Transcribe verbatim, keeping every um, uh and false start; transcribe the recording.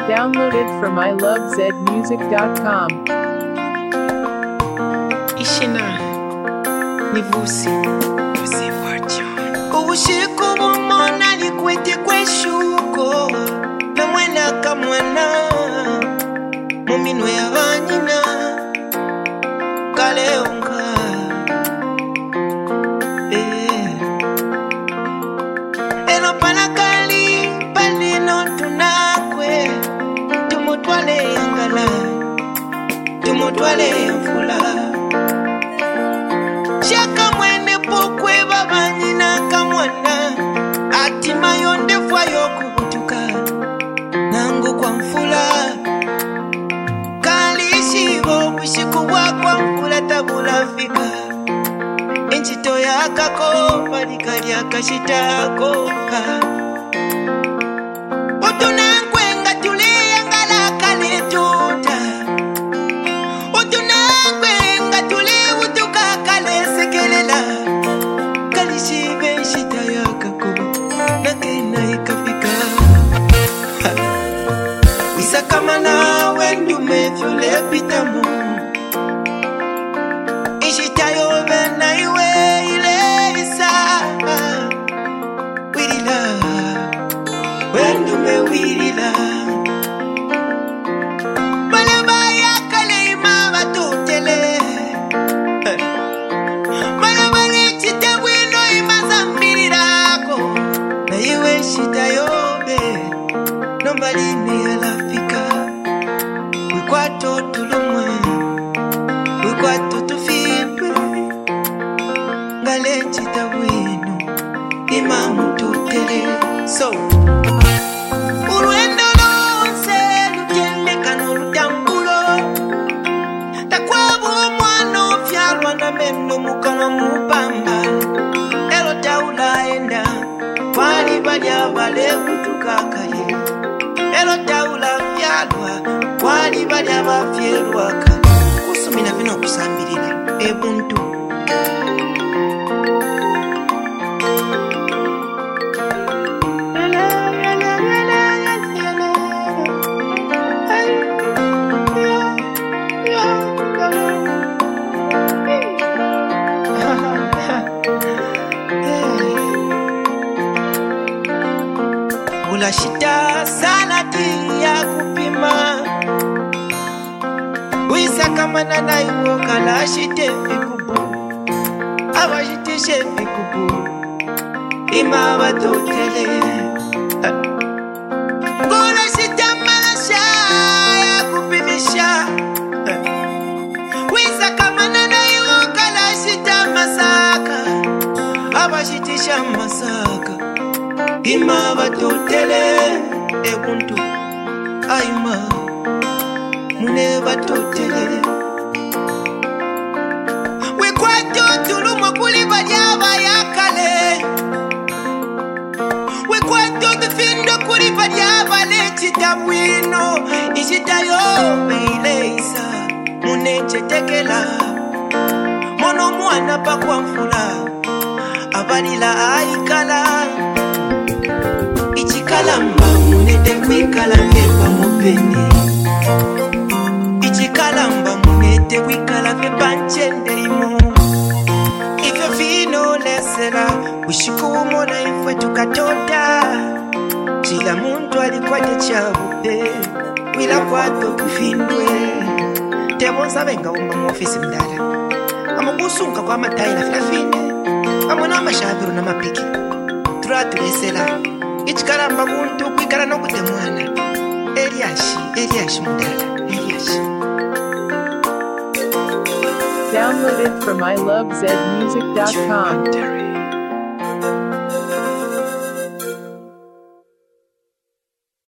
Downloaded from I love zed music dot com. Ishina Nivusi Vusi Fortune Ubushiku bumona likwete kweshuko na mwena kamwana muminwe y'abanyina kaleonka eh eno panakali palino tunakwe tumutwale yangala tumutwale mfula shaka mwene pokwe babanyina kamwana ati mayonde fwayo kubutuka nangu kwa mfula kalishibo bushiku bwakwa mfula tabula fika enchito yakako balikali akashitako ka utunangwenga tuliyangala kaletuta utunangwenga tuliwutuka kalesekelela kalishibe shita yakako nakena ikafika wisakamana wendume vyole pitamo ishitayo bena iwe ile isa wirila wendume wirila balabaya kaleima batutele balabale chitabwino imazambirirako na iwe shitayo be nombalini alafika wikwato tulumwe wikwato tufipwe ngale chitabwino imamu tutele so urwendo lonse lutendeka n'olutambulo takwabo omwana ofyalwa na meno mukama mupamba elo taulaenda wali balya balekutukakale elo taula fyalwa wali balya bafyelwa kale kusumina vino kusambirira ebuntu Ulashita salati ya kupima wisa kama nana iwo kala shite fikubu awa shite shefikubu ima batotele Gula shita malasha ya kupimisha wisa kama nana iwo kala shita masaka awa shitisha masaka ima batotele ebuntu aima mune batotele wekwato tulumwa kuli balyaba yakale wekwato tufindo kuli balyaba lechitabwino ishitayo beileisa mune chetekela mono mwana pakwa mfula abalila aikala ichikalamba munete kwikala vepa mupeni ichikalamba munete kwikala vepa nchendeimo ivyo vino lesera ushikumo na ifwe tukatota chila muntu alikwate chabube wila kwato kufindwe tebonza venga umba muofisi mdala amukusunga kwa mataila filafine amona amashabiru na mapiki turatulesela ichikalamba muntu kwikala nokute mwana Eliashi Eliashi mudala Eliashi. Downloaded from I love zed music dot com.